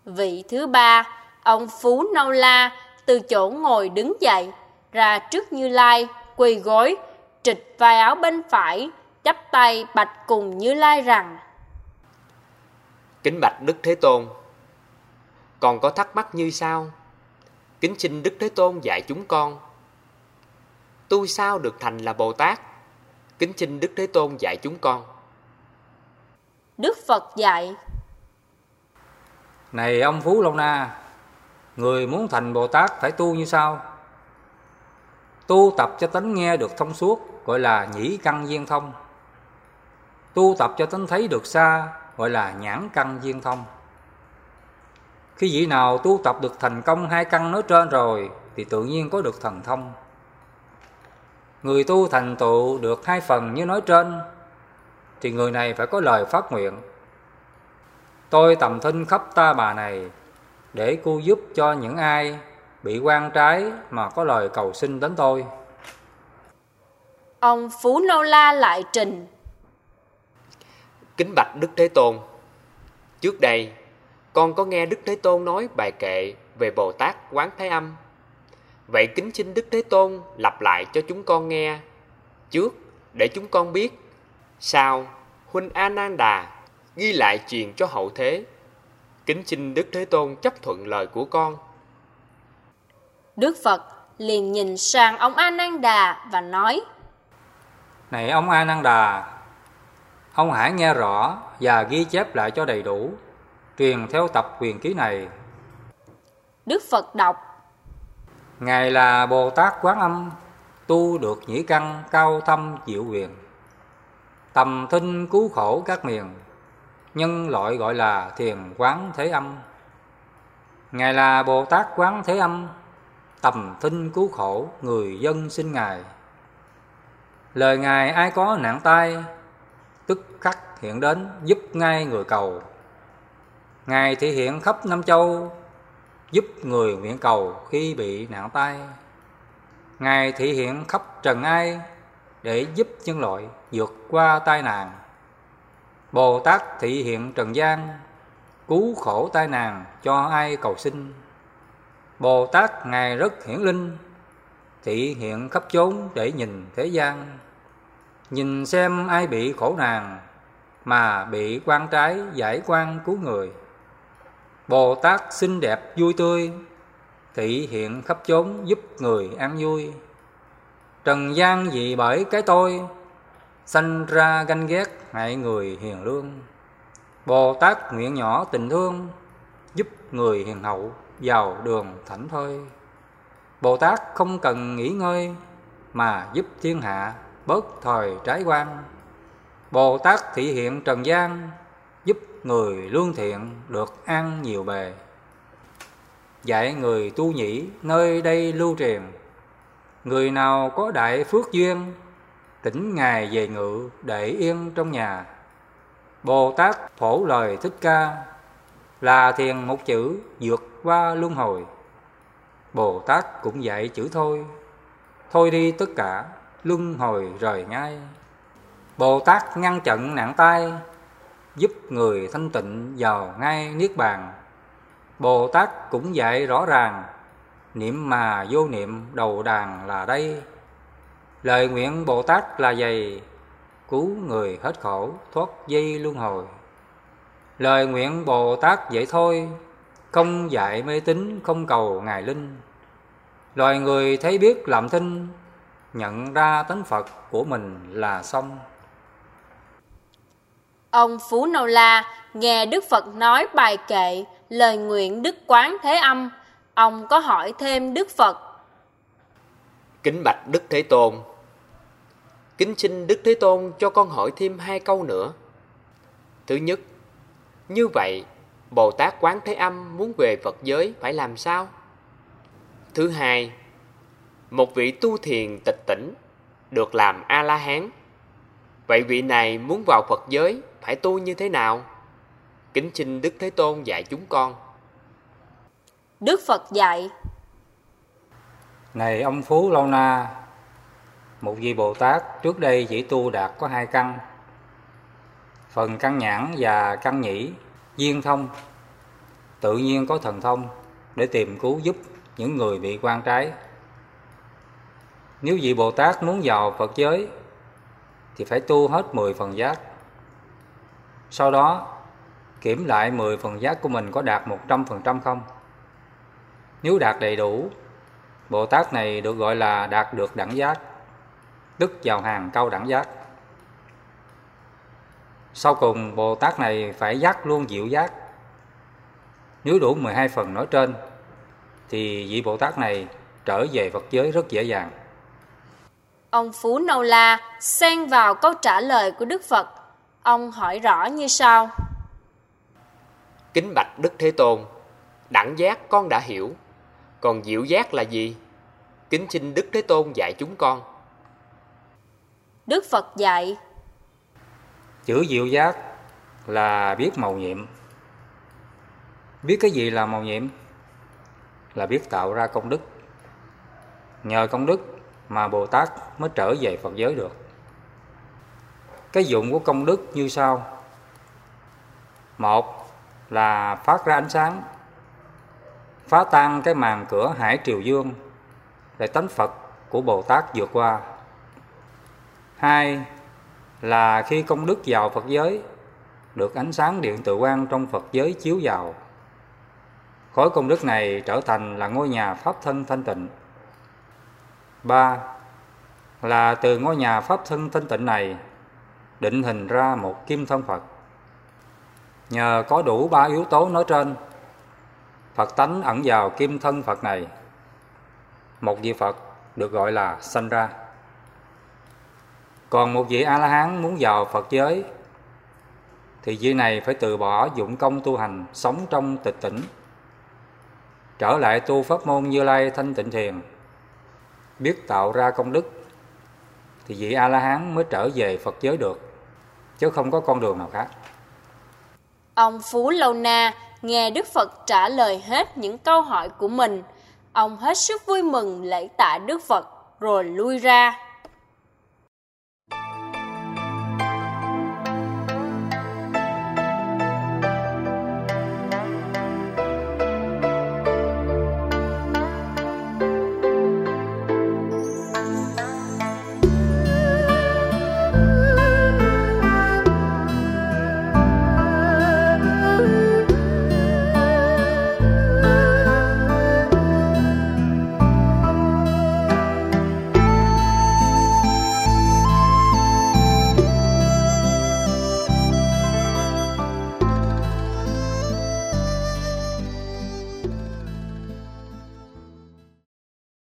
Vị thứ ba, ông Phú Nâu La từ chỗ ngồi đứng dậy, ra trước Như Lai, quỳ gối, trịch vai áo bên phải, chắp tay bạch cùng Như Lai rằng: Kính bạch Đức Thế Tôn, còn có thắc mắc như sau. Kính xin Đức Thế Tôn dạy chúng con, tu sao được thành là Bồ Tát? Kính xin Đức Thế Tôn dạy chúng con. Đức Phật dạy: Này ông Phú Lâu Na, người muốn thành Bồ Tát phải tu như sau. Tu tập cho tánh nghe được thông suốt, gọi là nhĩ căn viên thông. Tu tập cho tánh thấy được xa, gọi là nhãn căn viên thông. Khi vị nào tu tập được thành công hai căn nói trên rồi thì tự nhiên có được thần thông. Người tu thành tựu được hai phần như nói trên thì người này phải có lời phát nguyện: tôi tầm thinh khắp ta bà này để cứu giúp cho những ai bị oan trái mà có lời cầu xin đến tôi. Ông Phú Nâu La lại trình: Kính bạch Đức Thế Tôn, trước đây con có nghe Đức Thế Tôn nói bài kệ về Bồ Tát Quán Thế Âm. Vậy kính xin Đức Thế Tôn lặp lại cho chúng con nghe trước để chúng con biết. Sau huynh A Nan Đà ghi lại truyền cho hậu thế. Kính xin Đức Thế Tôn chấp thuận lời của con. Đức Phật liền nhìn sang ông A Nan Đà và nói: Này ông A Nan Đà, ông hãy nghe rõ và ghi chép lại cho đầy đủ, truyền theo tập quyền ký này. Đức Phật đọc: Ngài là Bồ Tát Quán Âm, tu được nhĩ căn cao thâm diệu huyền, tầm thinh cứu khổ các miền, nhân loại gọi là Thiền Quán Thế Âm. Ngài là Bồ Tát Quán Thế Âm, tầm thinh cứu khổ người dân xin Ngài. Lời Ngài ai có nạn tai, tức khắc hiện đến giúp ngay người cầu. Ngài thị hiện khắp năm châu, giúp người nguyện cầu khi bị nạn tai. Ngài thị hiện khắp trần ai để giúp nhân loại vượt qua tai nạn. Bồ Tát thị hiện trần gian, cứu khổ tai nạn cho ai cầu xin. Bồ Tát Ngài rất hiển linh, thị hiện khắp chốn để nhìn thế gian. Nhìn xem ai bị khổ nạn mà bị quan trái giải quan cứu người. Bồ Tát xinh đẹp vui tươi, thị hiện khắp chốn giúp người an vui. Trần gian vì bởi cái tôi, sanh ra ganh ghét hại người hiền lương. Bồ Tát nguyện nhỏ tình thương, giúp người hiền hậu vào đường thảnh thơi. Bồ Tát không cần nghỉ ngơi mà giúp thiên hạ bớt thời trái quan. Bồ Tát thị hiện trần gian, giúp người lương thiện được an nhiều bề. Dạy người tu nhĩ nơi đây lưu truyền, người nào có đại phước duyên, thỉnh Ngài về ngự để yên trong nhà. Bồ Tát phổ lời Thích Ca, là thiền một chữ vượt qua luân hồi. Bồ Tát cũng dạy chữ thôi, thôi đi tất cả, luân hồi rời ngay. Bồ Tát ngăn chặn nạn tai, giúp người thanh tịnh vào ngay niết bàn. Bồ Tát cũng dạy rõ ràng, niệm mà vô niệm đầu đàn là đây. Lời nguyện Bồ Tát là dày, cứu người hết khổ thoát dây luân hồi. Lời nguyện Bồ Tát vậy thôi, không dạy mê tín không cầu Ngài linh. Loài người thấy biết làm thinh, nhận ra tánh Phật của mình là xong. Ông Phú Nâu La nghe Đức Phật nói bài kệ lời nguyện Đức Quán Thế Âm, ông có hỏi thêm Đức Phật: Kính bạch Đức Thế Tôn, kính xin Đức Thế Tôn cho con hỏi thêm 2 câu nữa. Thứ nhất, như vậy Bồ Tát Quán Thế Âm muốn về Phật giới phải làm sao? Thứ hai, một vị tu thiền tịch tỉnh được làm A-la-hán, vậy vị này muốn vào Phật giới phải tu như thế nào? Kính xin Đức Thế Tôn dạy chúng con. Đức Phật dạy: Này ông Phú Lâu Na, một vị Bồ Tát trước đây chỉ tu đạt có 2 căn, phần căn nhãn và căn nhĩ viên thông. tự nhiên có thần thông để tìm cứu giúp những người bị quan trái. Nếu vị Bồ Tát muốn vào Phật giới thì phải tu hết 10 phần giác. Sau đó kiểm lại 10 phần giác của mình có đạt 100% không. Nếu đạt đầy đủ, Bồ Tát này được gọi là đạt được đẳng giác, tức vào hàng cao đẳng giác. Sau cùng Bồ Tát này phải giác luôn diệu giác. Nếu đủ 12 phần nói trên thì vị Bồ Tát này trở về Phật giới rất dễ dàng. Ông Phú Nâu La xen vào câu trả lời của Đức Phật. Ông hỏi rõ như sau: Kính bạch Đức Thế Tôn, đẳng giác con đã hiểu, còn diệu giác là gì? Kính xin Đức Thế Tôn dạy chúng con. Đức Phật dạy: Chữ diệu giác là biết mầu nhiệm. Biết cái gì là mầu nhiệm? Là biết tạo ra công đức. Nhờ công đức mà Bồ Tát mới trở về Phật giới được. Cái dụng của công đức như sau. Một là phát ra ánh sáng, phá tan cái màn cửa hải triều dương để tánh Phật của Bồ Tát vượt qua. Hai là khi công đức vào Phật giới, được ánh sáng điện từ quang trong Phật giới chiếu vào, khối công đức này trở thành là ngôi nhà pháp thân thanh tịnh. Ba là từ ngôi nhà pháp thân thanh tịnh này định hình ra một kim thân Phật. Nhờ có đủ 3 yếu tố nói trên, Phật tánh ẩn vào kim thân Phật này, một vị Phật được gọi là sanh ra. Còn một vị A-la-hán muốn vào Phật giới thì vị này phải từ bỏ dụng công tu hành, sống trong tịch tỉnh, trở lại tu pháp môn Như Lai thanh tịnh thiền, biết tạo ra công đức, thì vị A-la-hán mới trở về Phật giới được, chứ không có con đường nào khác. Ông Phú Lâu Na nghe Đức Phật trả lời hết những câu hỏi của mình. Ông hết sức vui mừng lễ tạ Đức Phật rồi lui ra.